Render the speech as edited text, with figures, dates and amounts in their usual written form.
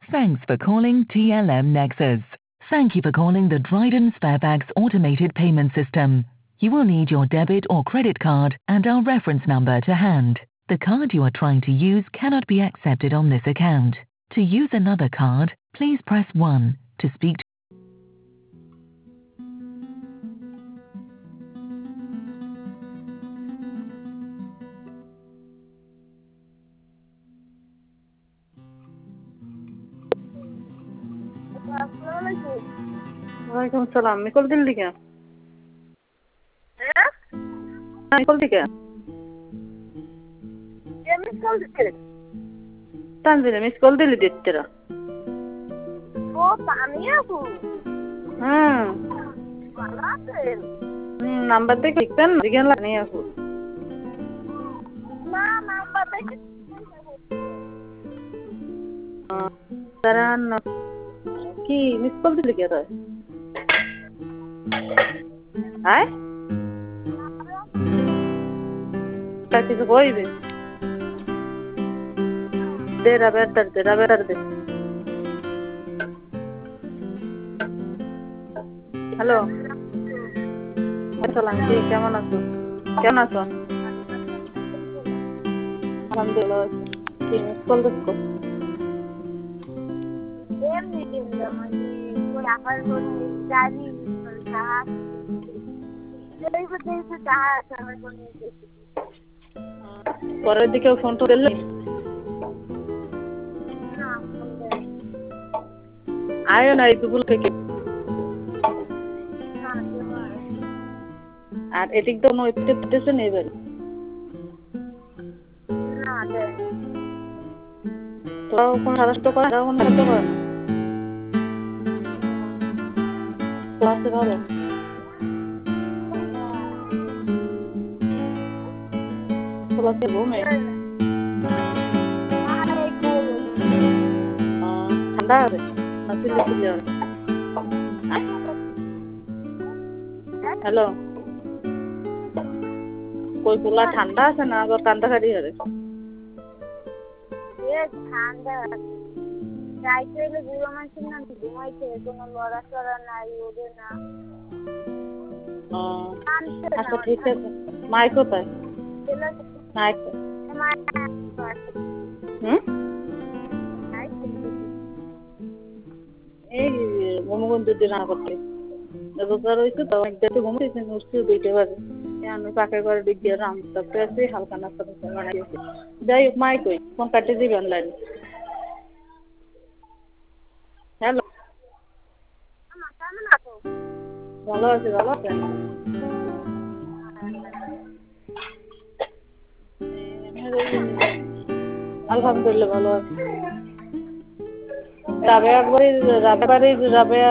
Thanks for calling TLM Nexus. Thank you for calling the Dryden Sparebags automated payment system. You will need your debit or credit card and our reference number to hand. The card you are trying to use cannot be accepted on this account. To use another card, please press 1 to speak to ওয়ালাইকুম সালাম mickle Delhi কে mickle দিকে তানজিলে miss call দিলি দিতেরা ও তানিয়া আপু হুম ভালো আছেন? Number দেখে লিখতেন দিকেন লানি আপু না নাম্বার দেখে তারান কি মিস কল দিলি কে তোর আয় তা কিছু কইবে দে রাবের দে হ্যালো আসসালাম কি কেমন আছো আলহামদুলিল্লাহ কি মিস কল দেখো এমনি দিলাম মানে ওই আপার কোন জানি সাহা দেখো সাহা আমার কোন পরের দিকে ফোন তো দিলে আয়ো না এই দুপুর থেকে আর এদিক তো নইতে পেতেছে নেই এবার তো কোন সারাস্ত করে না কোন করতে পারে না তো আছে ভালো চলাতে ঘুমে ঠান্ডা আছে না চিল্লি চিল্লি আছে হ্যালো কই পোলা ঠান্ডা আছে না আবার কান্দা কাটি হবে ঠান্ডা যাইতে হলে বুড়ো মানুষের না ঘুমাইছে কোনো লড়াচড়া নাই ওদের না আচ্ছা ঠিক আছে মাই কোথায় এই ঘুমগঞ্জ না করতে রোজগার হয়েছে তো একদিন ঘুমাইছে উঠছে 2টা বাজে আমি পাকে করে দিক দিয়ে রাম করতে আছি হালকা নাস্তা বানাইছি যাই হোক মাই কই ফোন কাটে দিবে অনলাইন হ্যালো ভালো আছে আলহামদুলিল্লাহ ভালো আছে রাবেয়া